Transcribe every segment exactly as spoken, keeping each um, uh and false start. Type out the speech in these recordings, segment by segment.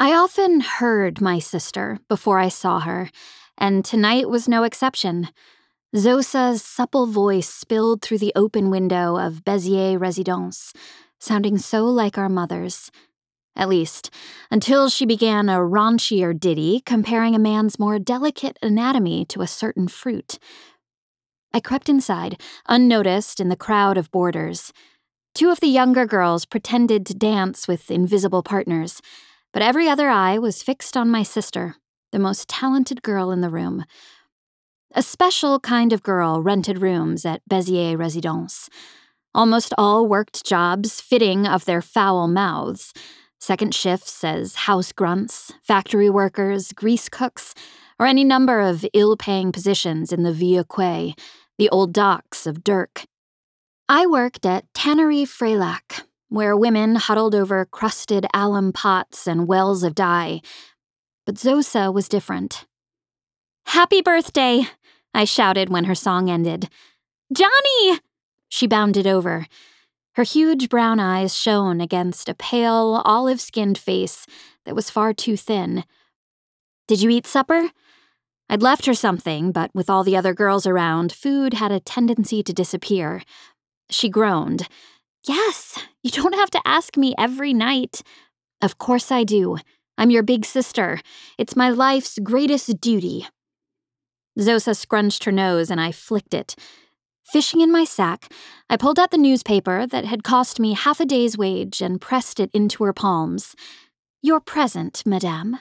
I often heard my sister before I saw her, and tonight was no exception. Zosa's supple voice spilled through the open window of Béziers Résidence, sounding so like our mother's. At least, until she began a raunchier ditty comparing a man's more delicate anatomy to a certain fruit. I crept inside, unnoticed in the crowd of boarders. Two of the younger girls pretended to dance with invisible partners, but every other eye was fixed on my sister, the most talented girl in the room. A special kind of girl rented rooms at Béziers Résidence. Almost all worked jobs fitting of their foul mouths. Second shifts as house grunts, factory workers, grease cooks, or any number of ill-paying positions in the Vieux Quai, the old docks of Dirk. I worked at Tannerie Freylac, where women huddled over crusted alum pots and wells of dye. But Zosa was different. "Happy birthday!" I shouted when her song ended. "Johnny!" She bounded over. Her huge brown eyes shone against a pale, olive-skinned face that was far too thin. "Did you eat supper?" I'd left her something, but with all the other girls around, food had a tendency to disappear. She groaned. "Yes, you don't have to ask me every night." "Of course I do. I'm your big sister. It's my life's greatest duty." Zosa scrunched her nose and I flicked it. Fishing in my sack, I pulled out the newspaper that had cost me half a day's wage and pressed it into her palms. "Your present, madame."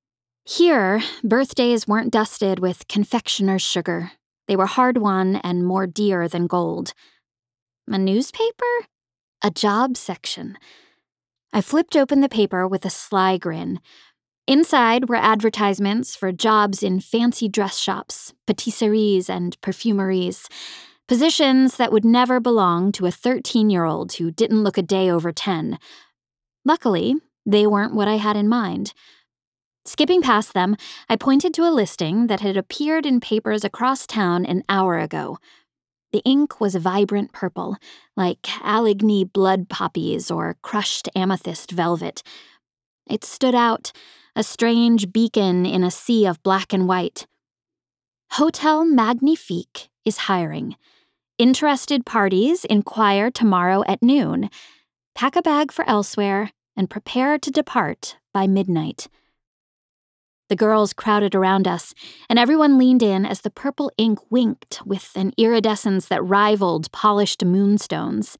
Here, birthdays weren't dusted with confectioner's sugar. They were hard-won and more dear than gold. A newspaper? A job section. I flipped open the paper with a sly grin. Inside were advertisements for jobs in fancy dress shops, patisseries, and perfumeries. Positions that would never belong to a thirteen-year-old who didn't look a day over ten. Luckily, they weren't what I had in mind. Skipping past them, I pointed to a listing that had appeared in papers across town an hour ago. The ink was vibrant purple, like Aligny blood poppies or crushed amethyst velvet. It stood out, a strange beacon in a sea of black and white. Hotel Magnifique is hiring. Interested parties inquire tomorrow at noon. Pack a bag for elsewhere and prepare to depart by midnight. The girls crowded around us, and everyone leaned in as the purple ink winked with an iridescence that rivaled polished moonstones.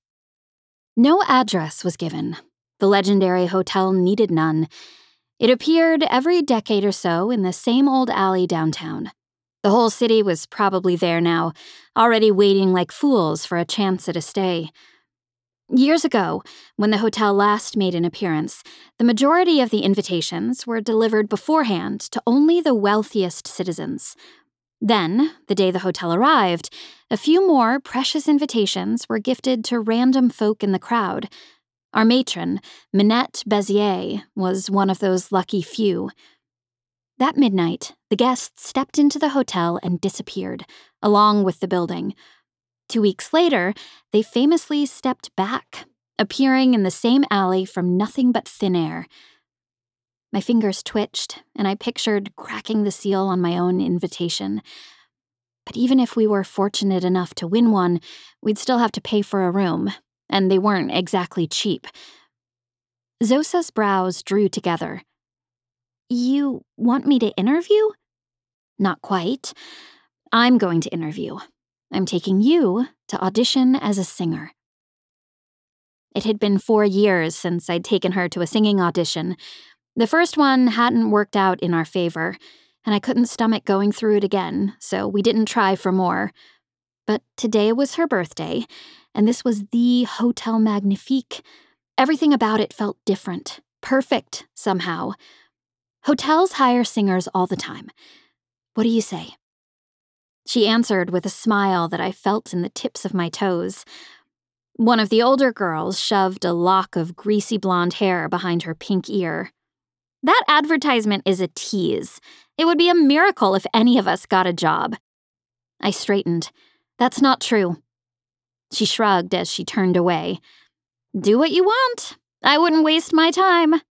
No address was given. The legendary hotel needed none. It appeared every decade or so in the same old alley downtown. The whole city was probably there now, already waiting like fools for a chance at a stay. Years ago, when the hotel last made an appearance, the majority of the invitations were delivered beforehand to only the wealthiest citizens. Then, the day the hotel arrived, a few more precious invitations were gifted to random folk in the crowd. Our matron, Minette Béziers, was one of those lucky few. That midnight, the guests stepped into the hotel and disappeared, along with the building. Two weeks later, they famously stepped back, appearing in the same alley from nothing but thin air. My fingers twitched, and I pictured cracking the seal on my own invitation. But even if we were fortunate enough to win one, we'd still have to pay for a room, and they weren't exactly cheap. Zosa's brows drew together. "You want me to interview?" "Not quite. I'm going to interview. I'm taking you to audition as a singer." It had been four years since I'd taken her to a singing audition. The first one hadn't worked out in our favor, and I couldn't stomach going through it again, so we didn't try for more. But today was her birthday, and this was the Hotel Magnifique. Everything about it felt different, perfect somehow. Hotels hire singers all the time. What do you say? She answered with a smile that I felt in the tips of my toes. One of the older girls shoved a lock of greasy blonde hair behind her pink ear. "That advertisement is a tease. It would be a miracle if any of us got a job." I straightened. "That's not true." She shrugged as she turned away. "Do what you want. I wouldn't waste my time."